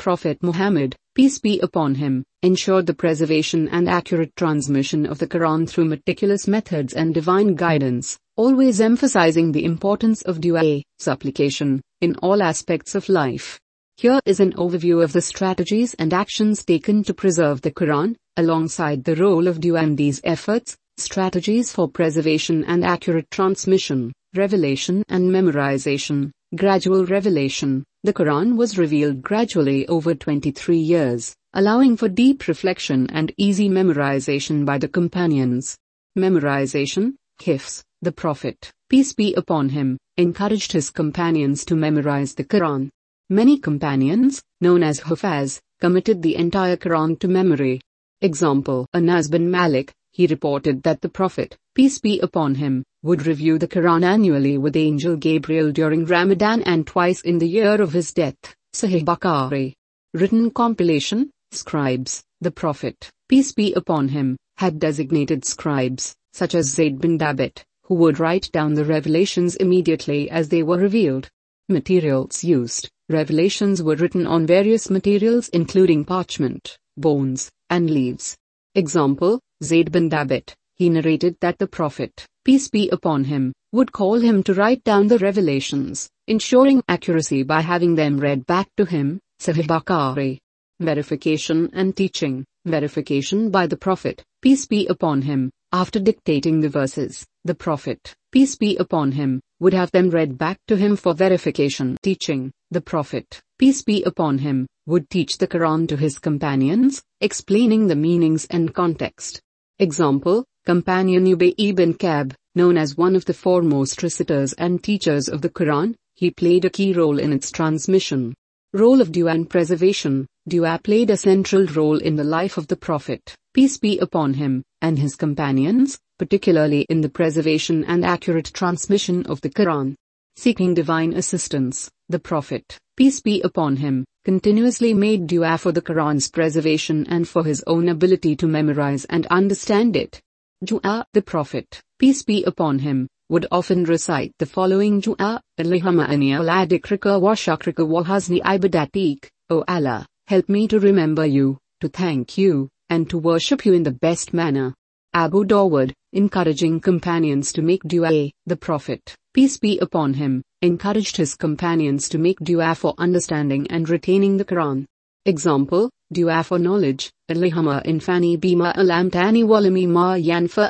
Prophet Muhammad, peace be upon him, ensured the preservation and accurate transmission of the Quran through meticulous methods and divine guidance, always emphasizing the importance of dua, supplication, in all aspects of life. Here is an overview of the strategies and actions taken to preserve the Quran, alongside the role of dua in these efforts. Strategies for preservation and accurate transmission, revelation and memorization. Gradual revelation. The Quran was revealed gradually over 23 years, allowing for deep reflection and easy memorization by the companions. Memorization. Hifz. The Prophet, peace be upon him, encouraged his companions to memorize the Quran. Many companions, known as Hufaz, committed the entire Quran to memory. Example: Anas bin Malik. He reported that the Prophet, peace be upon him, would review the Quran annually with Angel Gabriel during Ramadan and twice in the year of his death. Sahih Bukhari. Written compilation. Scribes. The Prophet, peace be upon him, had designated scribes, such as Zayd bin Thabit, who would write down the revelations immediately as they were revealed. Materials used. Revelations were written on various materials including parchment, bones, and leaves. Example: Zayd bin Thabit. He narrated that the Prophet, peace be upon him, would call him to write down the revelations, ensuring accuracy by having them read back to him. Sahih Bukhari. Verification and teaching. Verification by the Prophet, peace be upon him. After dictating the verses, the Prophet, peace be upon him, would have them read back to him for verification. Teaching. The Prophet, peace be upon him, would teach the Quran to his companions, explaining the meanings and context. Example: Companion Ubay ibn Ka'b, known as one of the foremost reciters and teachers of the Quran, he played a key role in its transmission. Role of dua and preservation. Dua played a central role in the life of the Prophet, peace be upon him, and his companions, particularly in the preservation and accurate transmission of the Quran. Seeking divine assistance. The Prophet, peace be upon him, continuously made dua for the Quran's preservation and for his own ability to memorize and understand it. Dua. The Prophet, peace be upon him, would often recite the following dua: Allahumma ani ala dhikrika wa shakrika wa hazni ibadatik. O Allah, help me to remember you, to thank you, and to worship you in the best manner. Abu Dawud. Encouraging companions to make dua. The Prophet, peace be upon him, encouraged his companions to make dua for understanding and retaining the Quran. Example: Dua for knowledge. Allahumma infani bima alamtani walimi ma yanfa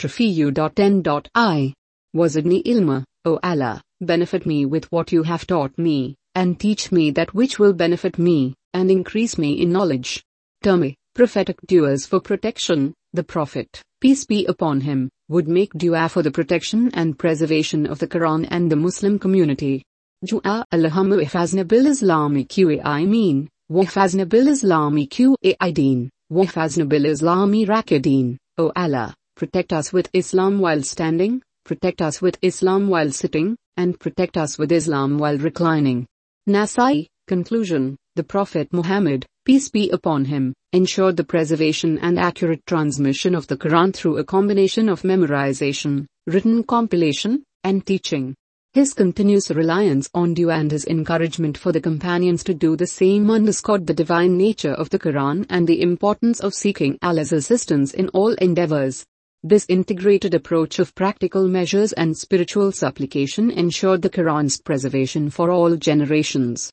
u.n.I. Wazidni ilma. O Allah, benefit me with what you have taught me, and teach me that which will benefit me, and increase me in knowledge. Termi. Prophetic duas for protection. The Prophet, peace be upon him, would make dua for the protection and preservation of the Quran and the Muslim community. Dua. Allahumma ihfazna bil islami qa'imin, wahfazna bil islami qa'idin, wahfazna bil islami rakidin. O Allah, protect us with Islam while standing, protect us with Islam while sitting, and protect us with Islam while reclining. Nasai. Conclusion. The Prophet Muhammad, peace be upon him, ensured the preservation and accurate transmission of the Quran through a combination of memorization, written compilation, and teaching. His continuous reliance on dua and his encouragement for the companions to do the same underscored the divine nature of the Quran and the importance of seeking Allah's assistance in all endeavors. This integrated approach of practical measures and spiritual supplication ensured the Quran's preservation for all generations.